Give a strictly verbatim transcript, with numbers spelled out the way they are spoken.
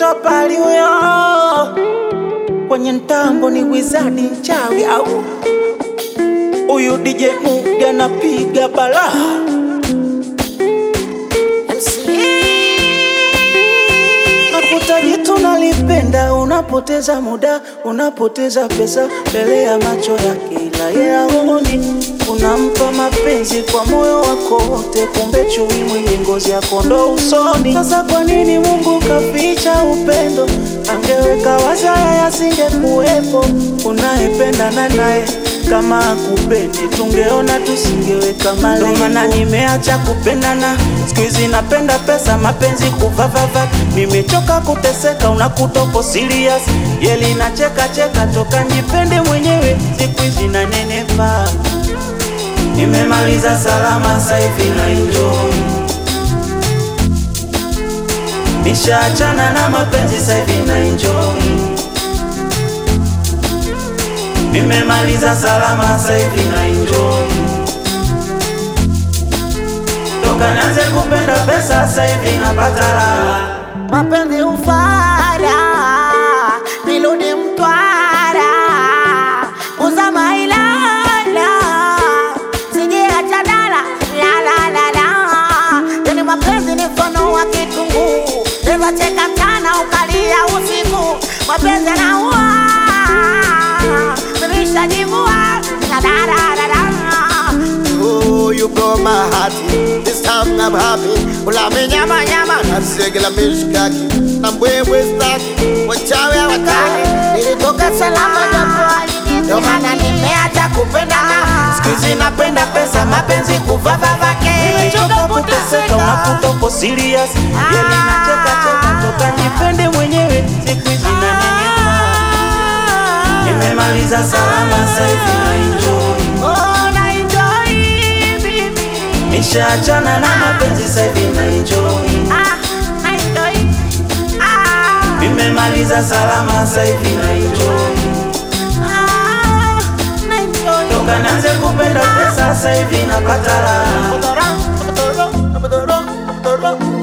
mtapali huyo kwenye mtambo ni wizard mchawi au huyu D J Mugi anapiga bala. Nakuta jitu nalipenda, unapoteza muda, unapoteza pesa mbele ya macho yake, ila yeye haoni. Unampa mapenzi kwa moyo wako wote, kumbe chui mwenye ngozi ya kondoo usoni. Sasa kwa nini Mungu kaficha upendo? Angeweka wazi haya yasingekuwepo. Unayependa na naye kama hakupendi, tungeona tusingeweka malengo. Ndo maana nimeacha kupendana, siku hizi napenda pesa, mapenzi kuvavava. Nimechoka kuteseka, unakuta uko serious. Yeli na cheka cheka, toka nipende mwenyewe, siku hizi na nenepa. Nimemaliza salama sasa hivi na enjoy. Nishaachana na mapenzi sasa hivi na enjoy. Nimemaliza salama sasa hivi na enjoy. Toka nianze kupenda pesa sasa hivi napata raha. Mapenzi ufara, niludi mtwara, uzama ilala, sije acha dala, la la la la. Yani mapenzi ni mfano wa kitunguu, eza cheka mchana ukalia usiku. Mapenzi yanaua, mimisha jivua, la la la la la. Oh, you blow my heart. This time I'm happy. Ula me nyama nyama, nasigela mishkaki, na mbwembwe staki, wachawi hawataki. Nilitoka salama japo alinitia, ndo maana nimeacha kupendana. Siku hizi napenda pesa, mapenzi kuvavavake. Nimechoka kuteseka, unakuta uko serious. Yeli na cheka cheka, toka nipende mwenyewe, siku hizi na nenepa. Nimemaliza salama sasa hivi na enjoy. Oh, na enjoy baby. Nishaachana na mapenzi sasa hivi na enjoy. Ah, na enjoy. Ah, Nimemaliza salama sasa hivi na enjoy. ah, na enjoy. Toka nianze kupenda pesa sasa hivi napata raha. Abadoro, abadoro, abadoro, abadoro.